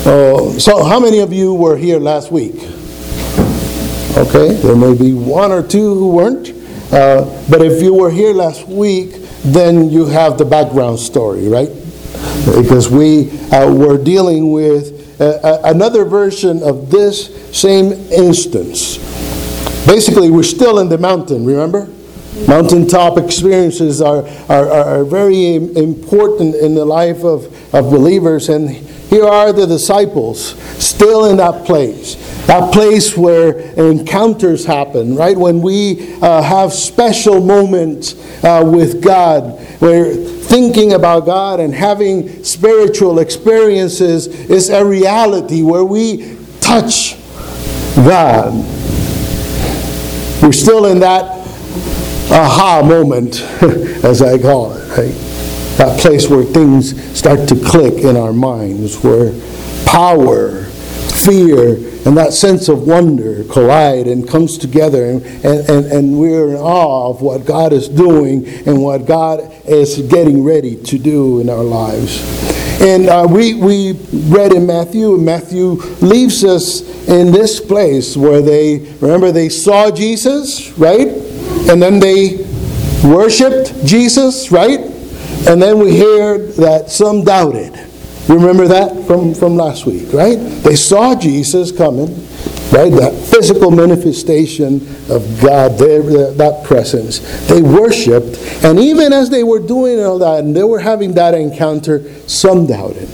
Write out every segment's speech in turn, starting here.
So how many of you were here last week? Okay, there may be one or two who weren't. But if you were here last week, then you have the background story, right? Because we were dealing with another version of this same instance. Basically, we're still in the mountain, remember? Mountaintop experiences are very important in the life of believers. And here are the disciples still in that place where encounters happen, right? When we have special moments with God, where thinking about God and having spiritual experiences is a reality, where we touch God. We're still in that aha moment, as I call it, right? That place where things start to click in our minds, where power, fear, and that sense of wonder collide and comes together, and we're in awe of what God is doing and what God is getting ready to do in our lives. And we read in Matthew, and Matthew leaves us in this place where they saw Jesus, right? And then they worshipped Jesus, right? And then we hear that some doubted. Remember that from last week, right? They saw Jesus coming, right? That physical manifestation of God, that presence. They worshipped, and even as they were doing all that, and they were having that encounter, some doubted.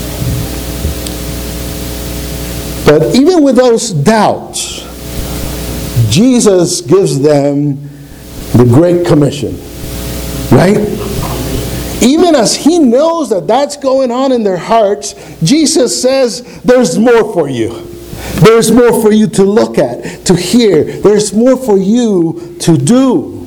But even with those doubts, Jesus gives them the Great Commission, right? Even as he knows that that's going on in their hearts, Jesus says, there's more for you. There's more for you to look at, to hear. There's more for you to do.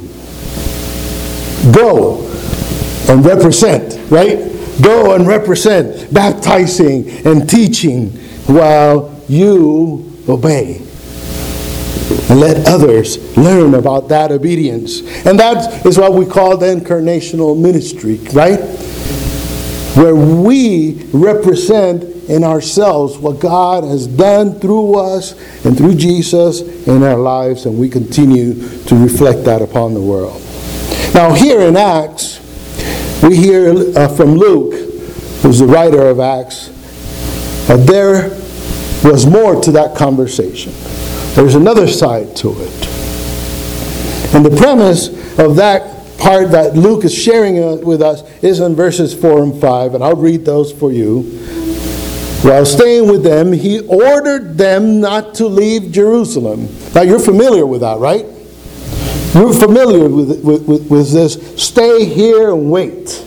Go and represent, right? Go and represent, baptizing and teaching while you obey. And let others learn about that obedience. And that is what we call the incarnational ministry, right? Where we represent in ourselves what God has done through us and through Jesus in our lives, and we continue to reflect that upon the world. Now here in Acts, we hear from Luke, who's the writer of Acts, that there was more to that conversation. There's another side to it. And the premise of that part that Luke is sharing with us is in verses 4 and 5, and I'll read those for you. While staying with them, he ordered them not to leave Jerusalem. Now you're familiar with that, right? You're familiar with this. Stay here and wait.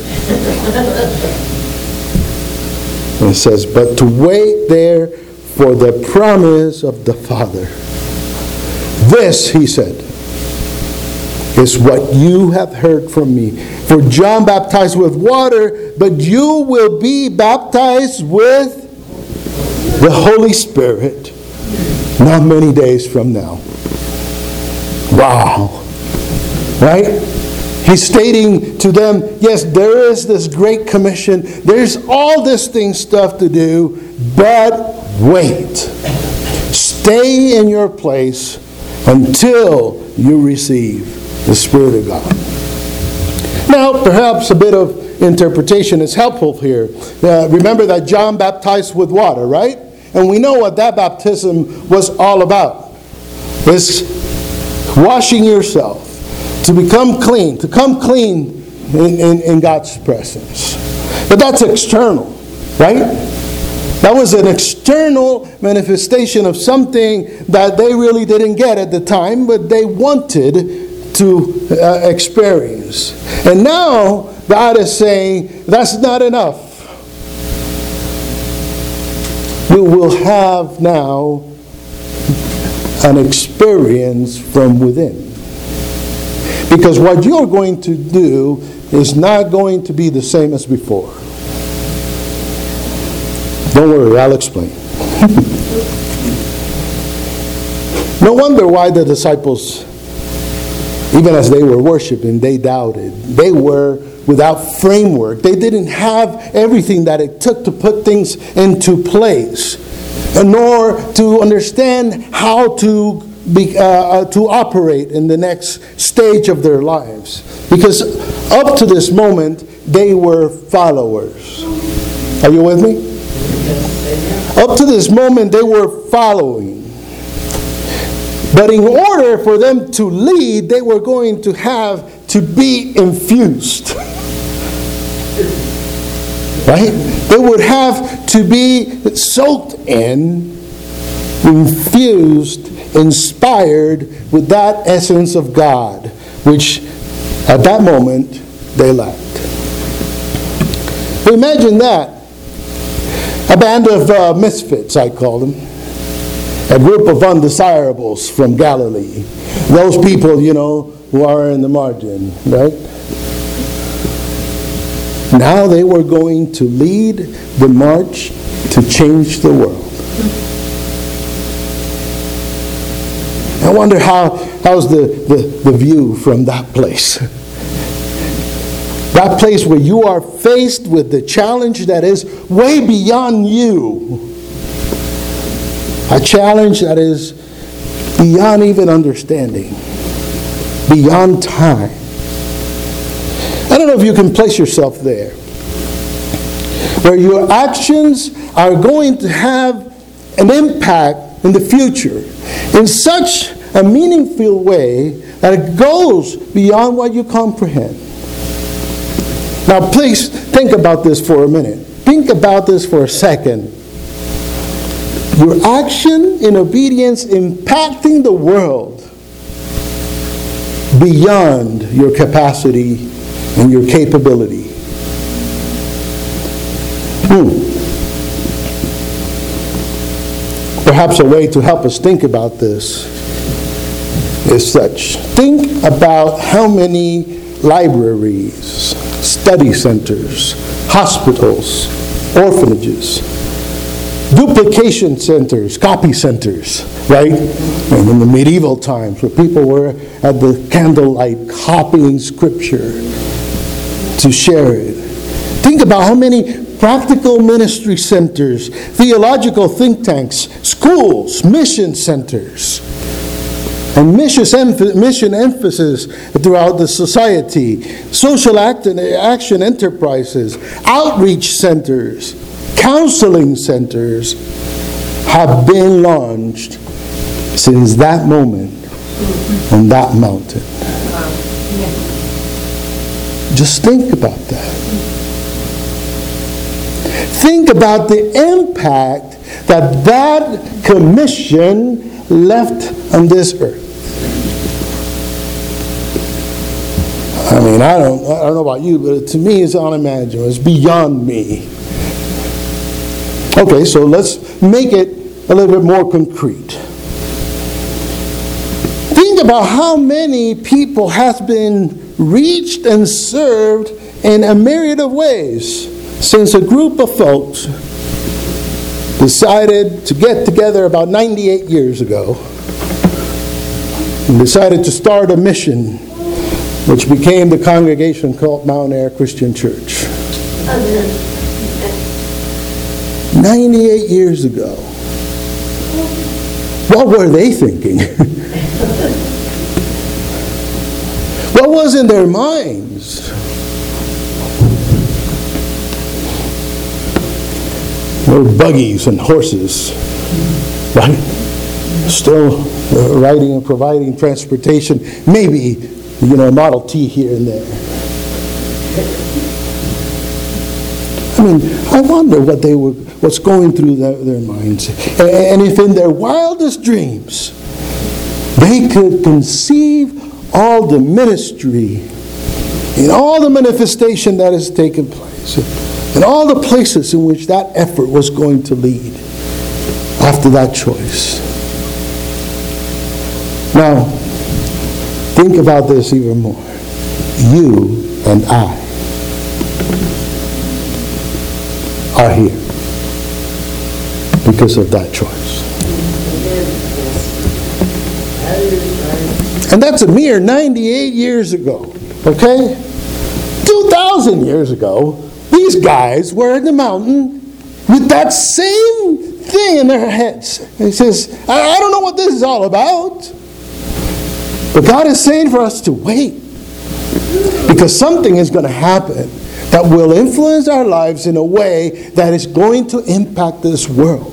And it says, but to wait there for the promise of the Father. This, he said, is what you have heard from me. For John baptized with water, but you will be baptized with the Holy Spirit not many days from now. Wow. Right? He's stating to them, yes, there is this great commission. There's all this stuff to do, but wait. Stay in your place until you receive the Spirit of God. Now, perhaps a bit of interpretation is helpful here. Remember that John baptized with water, right? And we know what that baptism was all about. It's washing yourself to become clean, to come clean in God's presence. But that's external, right? That was an external manifestation of something that they really didn't get at the time, but they wanted to experience. And now God is saying, that's not enough. You will have now an experience from within. Because what you're going to do is not going to be the same as before. Don't worry, I'll explain. No wonder why the disciples, even as they were worshiping, they doubted. They were without framework. They didn't have everything that it took to put things into place, nor to understand how to operate in the next stage of their lives. Because up to this moment, they were followers. Are you with me? Up to this moment, they were following. But in order for them to lead, they were going to have to be infused. Right? They would have to be soaked in, infused, inspired with that essence of God, which at that moment they lacked. Imagine that. A band of misfits, I call them. A group of undesirables from Galilee. Those people, who are in the margin, right? Now they were going to lead the march to change the world. I wonder how's the view from that place. That place where you are faced with the challenge that is way beyond you. A challenge that is beyond even understanding. Beyond time. I don't know if you can place yourself there. Where your actions are going to have an impact in the future in such a meaningful way that it goes beyond what you comprehend. Now please think about this for a minute. Think about this for a second. Your action in obedience impacting the world beyond your capacity and your capability. Perhaps a way to help us think about this is such. Think about how many libraries, study centers, hospitals, orphanages, duplication centers, copy centers, right? And in the medieval times where people were at the candlelight copying scripture to share it. Think about how many practical ministry centers, theological think tanks, schools, mission centers, and mission emphasis throughout the society, social action enterprises, outreach centers, counseling centers have been launched since that moment on that mountain. Just think about that. Think about the impact that commission left on this earth. I mean, I don't know about you, but to me it's unimaginable. It's beyond me. Okay, so let's make it a little bit more concrete. Think about how many people have been reached and served in a myriad of ways since a group of folks decided to get together about 98 years ago and decided to start a mission which became the congregation called Mount Air Christian Church. 98 years ago. What were they thinking? What was in their minds? There were buggies and horses, right? Still riding and providing transportation. Maybe, a Model T here and there. I mean, I wonder what's going through their minds. And if in their wildest dreams, they could conceive all the ministry and all the manifestation that has taken place and all the places in which that effort was going to lead after that choice. Now, think about this even more. You and I are here because of that choice. And that's a mere 98 years ago, okay? 2,000 2,000 years ago, these guys were in the mountain with that same thing in their heads. He says, I don't know what this is all about. But God is saying for us to wait. Because something is going to happen that will influence our lives in a way that is going to impact this world.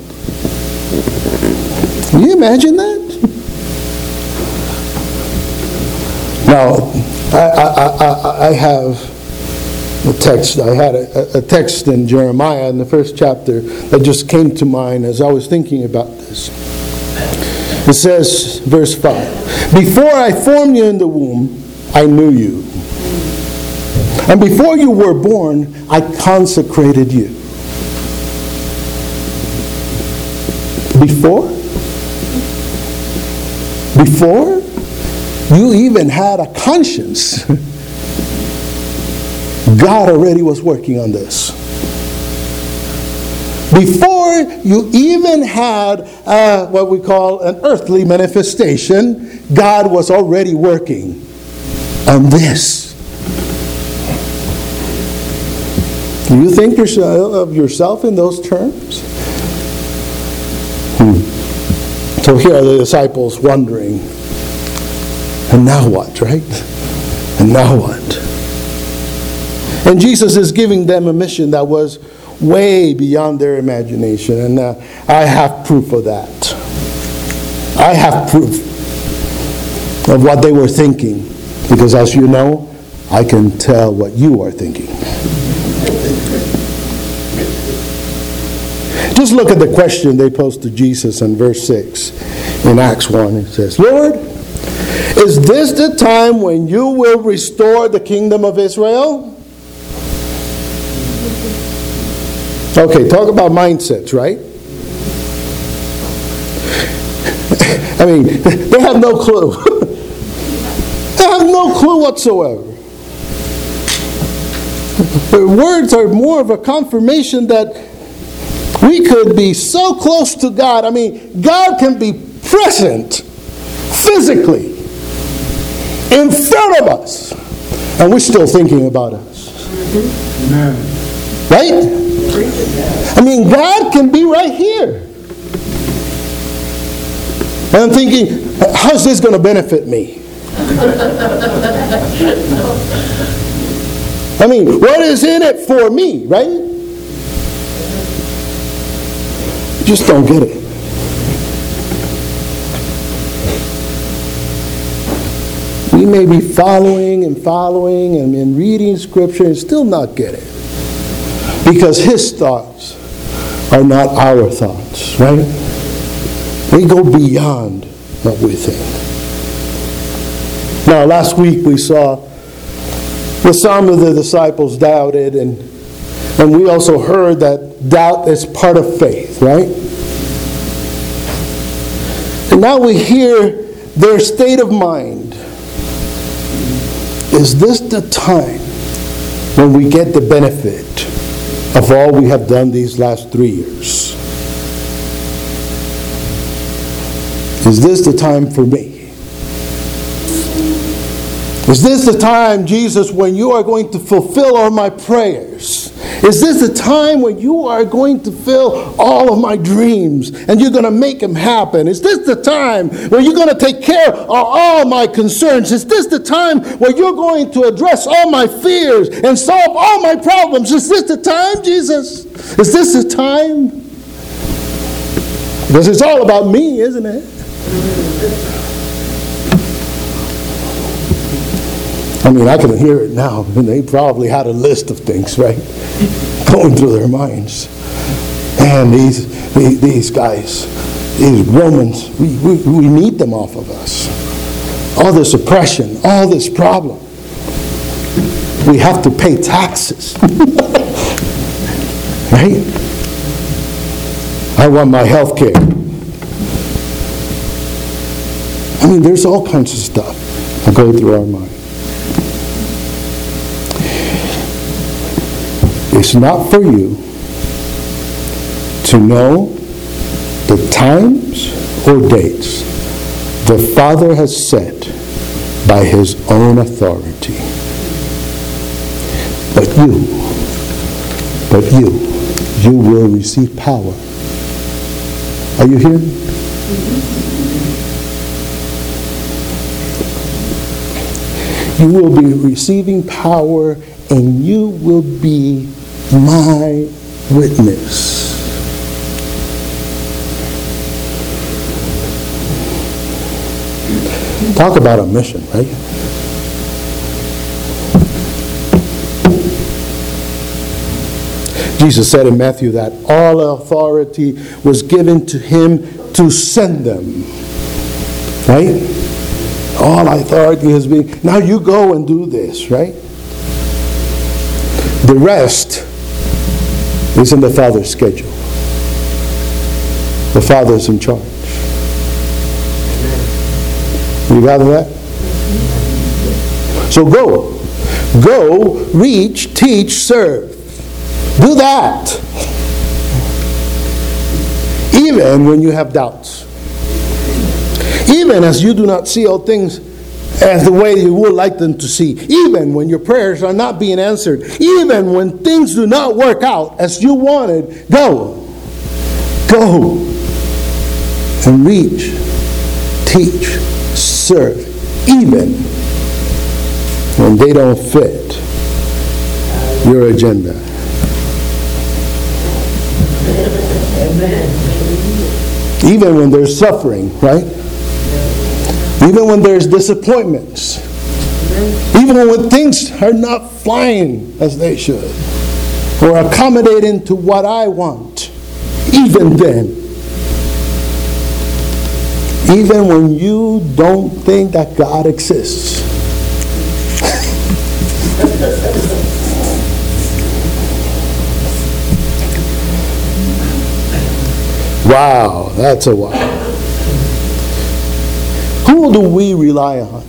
Can you imagine that? Now, I have a text. I had a text in Jeremiah in the first chapter that just came to mind as I was thinking about this. It says, verse 5, "Before I formed you in the womb, I knew you. And before you were born, I consecrated you." Before you even had a conscience, God already was working on this. Before you even had what we call an earthly manifestation, God was already working on this. Do you think of yourself in those terms? So here are the disciples wondering, and now what, right? And now what? And Jesus is giving them a mission that was way beyond their imagination. And I have proof of that. I have proof of what they were thinking. Because as you know, I can tell what you are thinking. Just look at the question they posed to Jesus in verse 6 in Acts 1. It says, "Lord, is this the time when you will restore the kingdom of Israel?" Okay, talk about mindsets, right? I mean, they have no clue. They have no clue whatsoever. Their words are more of a confirmation that we could be so close to God. I mean, God can be present physically in front of us, and we're still thinking about us. Amen. Right? I mean, God can be right here. And I'm thinking, how's this going to benefit me? I mean, what is in it for me, right? Just don't get it. We may be following and reading Scripture and still not get it. Because His thoughts are not our thoughts, right? We go beyond what we think. Now, last week we saw that some of the disciples doubted, and we also heard that doubt is part of faith, right? And now we hear their state of mind. Is this the time when we get the benefit of all we have done these last 3 years? Is this the time for me? Is this the time, Jesus, when you are going to fulfill all my prayers? Is this the time when you are going to fill all of my dreams and you're going to make them happen? Is this the time when you're going to take care of all my concerns? Is this the time where you're going to address all my fears and solve all my problems? Is this the time, Jesus? Is this the time? Because it's all about me, isn't it? I mean, I can hear it now. And they probably had a list of things, right? Going through their minds. And these guys, these Romans, we need them off of us. All this oppression, all this problem. We have to pay taxes. Right? I want my health care. I mean, there's all kinds of stuff that go through our mind. It's not for you to know the times or dates the Father has set by His own authority. But you will receive power. Are you here? You will be receiving power, and you will be my witness. Talk about a mission, right? Jesus said in Matthew that all authority was given to him to send them. Right? All authority has been. Now you go and do this, right? The rest is in the Father's schedule. The Father's in charge. You got that? So go. Go, reach, teach, serve. Do that. Even when you have doubts. Even as you do not see all things as the way you would like them to see. Even when your prayers are not being answered. Even when things do not work out as you wanted. Go. Go. And reach, teach, serve. Even when they don't fit your agenda. Even when there's suffering, right? Even when there's disappointments. Even when things are not flying as they should. Or accommodating to what I want. Even then. Even when you don't think that God exists. Wow, that's a wow. Who do we rely on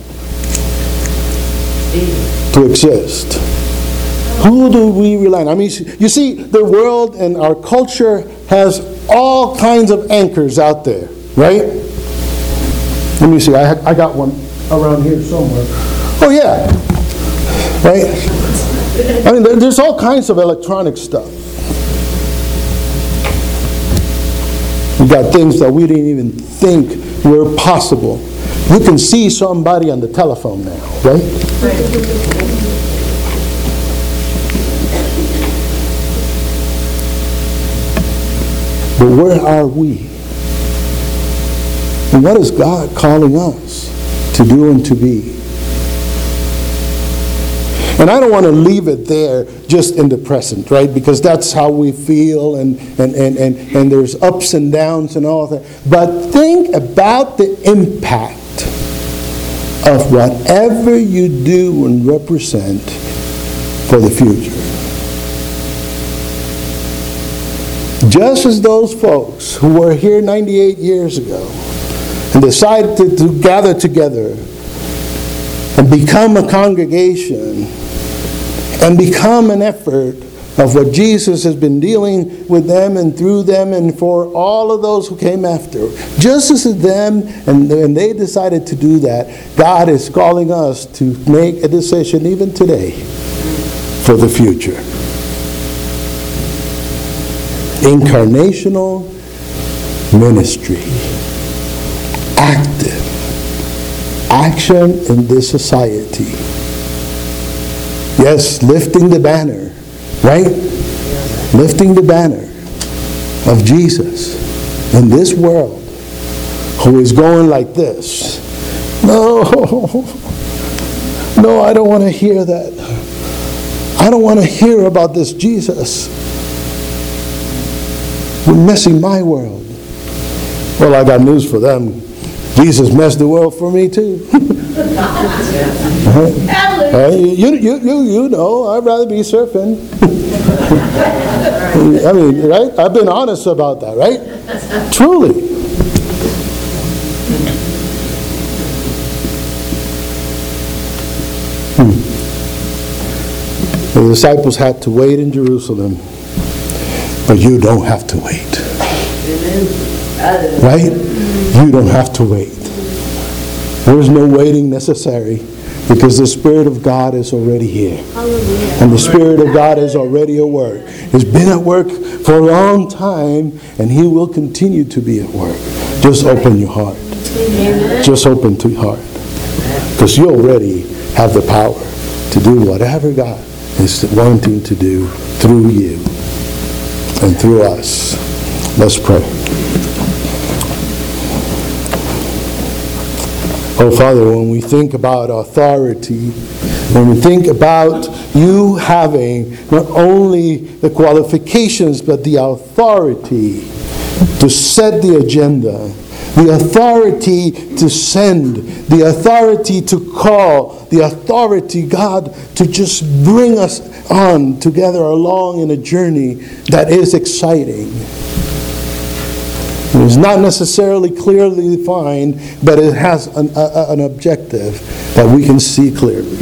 to exist? Who do we rely on? I mean, you see, the world and our culture has all kinds of anchors out there, right? Let me see, I got one around here somewhere. Oh yeah, right? I mean, there's all kinds of electronic stuff. We got things that we didn't even think were possible. You can see somebody on the telephone now, right? But where are we? And what is God calling us to do and to be? And I don't want to leave it there just in the present, right? Because that's how we feel and there's ups and downs and all that. But think about the impact of whatever you do and represent for the future. Just as those folks who were here 98 years ago and decided to gather together and become a congregation and become an effort of what Jesus has been dealing with them and through them and for all of those who came after. Just as them and they decided to do that, God is calling us to make a decision even today for the future. Incarnational ministry. Active. Action in this society. Yes, lifting the banner, right? Lifting the banner of Jesus in this world who is going like this. No, I don't want to hear that. I don't want to hear about this Jesus. You're messing my world. Well, I got news for them. Jesus messed the world for me too. You know, I'd rather be surfing. I mean, right? I've been honest about that, right? Truly. The disciples had to wait in Jerusalem, but you don't have to wait. Right? You don't have to wait. There's no waiting necessary Because the Spirit of God is already here. And the Spirit of God is already at work. It's been at work for a long time, and He will continue to be at work. Just open your heart. Just open your heart. Because you already have the power to do whatever God is wanting to do through you and through us. Let's pray. Oh, Father, when we think about authority, when we think about you having not only the qualifications, but the authority to set the agenda, the authority to send, the authority to call, the authority, God, to just bring us on together along in a journey that is exciting. It's not necessarily clearly defined, but it has an objective that we can see clearly.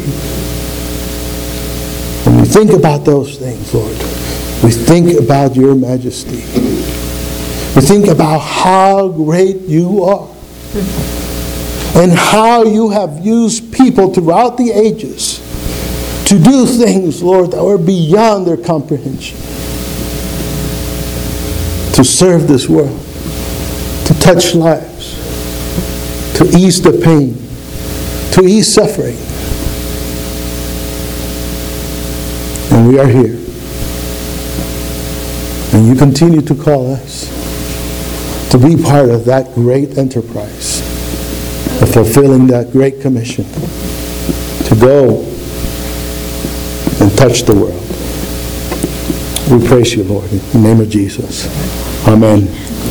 When we think about those things, Lord, we think about your majesty. We think about how great you are and how you have used people throughout the ages to do things, Lord, that were beyond their comprehension. To serve this world. To touch lives, to ease the pain, to ease suffering. And we are here. And you continue to call us to be part of that great enterprise, of fulfilling that great commission, to go and touch the world. We praise you, Lord, in the name of Jesus. Amen.